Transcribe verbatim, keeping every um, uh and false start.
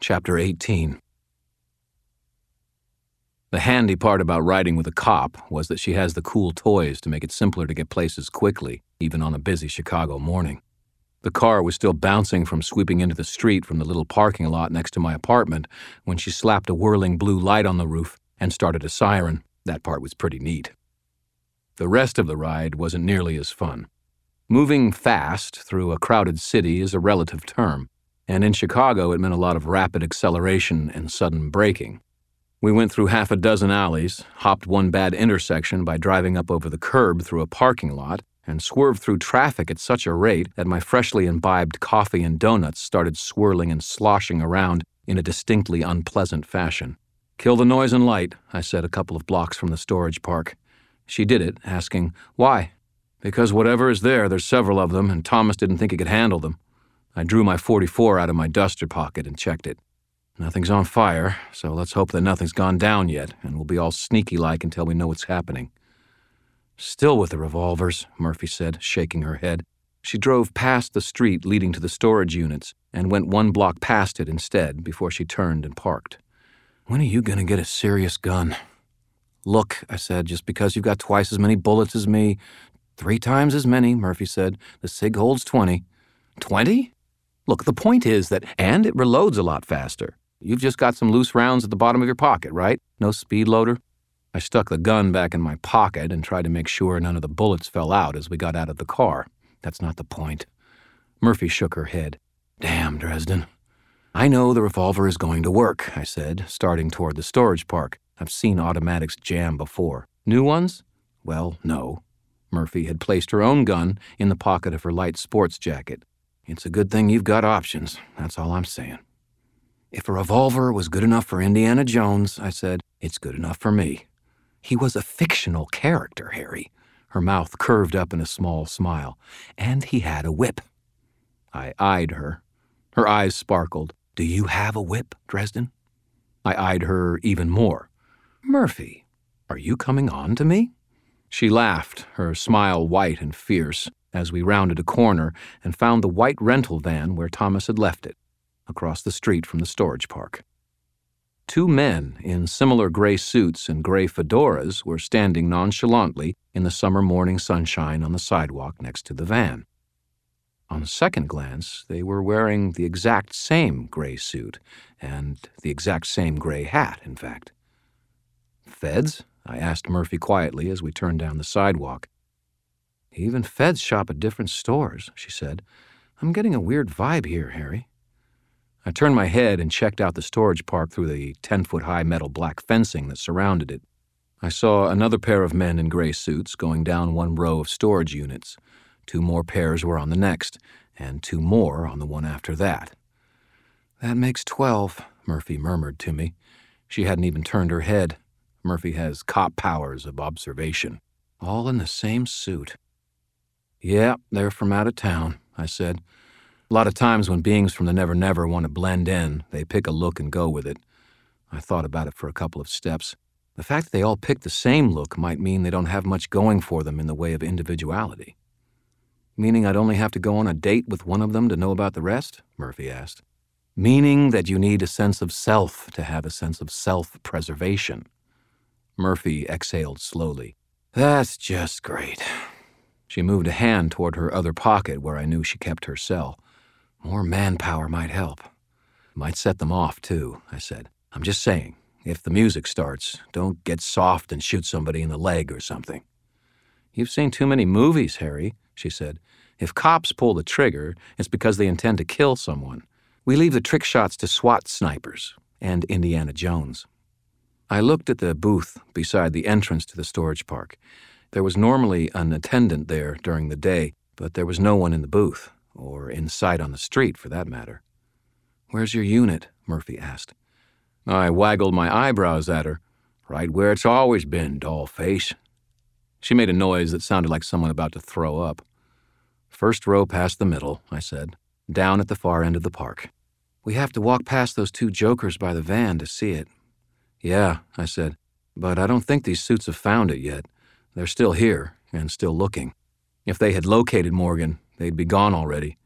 Chapter eighteen. The handy part about riding with a cop was that she has the cool toys to make it simpler to get places quickly, even on a busy Chicago morning. The car was still bouncing from sweeping into the street from the little parking lot next to my apartment when she slapped a whirling blue light on the roof and started a siren. That part was pretty neat. The rest of the ride wasn't nearly as fun. Moving fast through a crowded city is a relative term, and in Chicago it meant a lot of rapid acceleration and sudden braking. We went through half a dozen alleys, hopped one bad intersection by driving up over the curb through a parking lot, and swerved through traffic at such a rate that my freshly imbibed coffee and donuts started swirling and sloshing around in a distinctly unpleasant fashion. "Kill the noise and light," I said a couple of blocks from the storage park. She did it, asking, "Why?" "Because whatever is there, there's several of them, and Thomas didn't think he could handle them." I drew my forty-four out of my duster pocket and checked it. Nothing's on fire, so let's hope that nothing's gone down yet, and we'll be all sneaky-like until we know what's happening. "Still with the revolvers," Murphy said, shaking her head. She drove past the street leading to the storage units and went one block past it instead before she turned and parked. "When are you going to get a serious gun?" "Look," I said, "just because you've got twice as many bullets as me—" "Three times as many," Murphy said. "The SIG holds twenty." "Twenty? Look, the point is that, and it reloads a lot faster. You've just got some loose rounds at the bottom of your pocket, right? No speed loader?" I stuck the gun back in my pocket and tried to make sure none of the bullets fell out as we got out of the car. "That's not the point." Murphy shook her head. "Damn, Dresden." "I know the revolver is going to work," I said, starting toward the storage park. "I've seen automatics jam before." "New ones?" "Well, no." Murphy had placed her own gun in the pocket of her light sports jacket. "It's a good thing you've got options, that's all I'm saying." "If a revolver was good enough for Indiana Jones," I said, "it's good enough for me." "He was a fictional character, Harry." Her mouth curved up in a small smile. "And he had a whip." I eyed her. Her eyes sparkled. "Do you have a whip, Dresden?" I eyed her even more. "Murphy, are you coming on to me?" She laughed, her smile white and fierce, as we rounded a corner and found the white rental van where Thomas had left it, across the street from the storage park. Two men in similar gray suits and gray fedoras were standing nonchalantly in the summer morning sunshine on the sidewalk next to the van. On a second glance, they were wearing the exact same gray suit, and the exact same gray hat, in fact. "Feds?" I asked Murphy quietly as we turned down the sidewalk. "Even feds shop at different stores," she said. "I'm getting a weird vibe here, Harry." I turned my head and checked out the storage park through the ten-foot-high metal black fencing that surrounded it. I saw another pair of men in gray suits going down one row of storage units. Two more pairs were on the next, and two more on the one after that. "That makes twelve," Murphy murmured to me. She hadn't even turned her head. Murphy has cop powers of observation. "All in the same suit." "Yeah, they're from out of town," I said. "A lot of times when beings from the Never Never want to blend in, they pick a look and go with it." I thought about it for a couple of steps. The fact that they all pick the same look might mean they don't have much going for them in the way of individuality. "Meaning I'd only have to go on a date with one of them to know about the rest?" Murphy asked. "Meaning that you need a sense of self to have a sense of self-preservation." Murphy exhaled slowly. "That's just great." She moved a hand toward her other pocket where I knew she kept her cell. "More manpower might help." "Might set them off, too," I said. "I'm just saying, if the music starts, don't get soft and shoot somebody in the leg or something." "You've seen too many movies, Harry," she said. "If cops pull the trigger, it's because they intend to kill someone. We leave the trick shots to SWAT snipers and Indiana Jones." I looked at the booth beside the entrance to the storage park. There was normally an attendant there during the day, but there was no one in the booth, or in sight on the street for that matter. "Where's your unit?" Murphy asked. I waggled my eyebrows at her. "Right where it's always been, doll face." She made a noise that sounded like someone about to throw up. "First row past the middle," I said, "down at the far end of the park." "We have to walk past those two jokers by the van to see it." "Yeah," I said, "but I don't think these suits have found it yet. They're still here, and still looking. If they had located Morgan, they'd be gone already.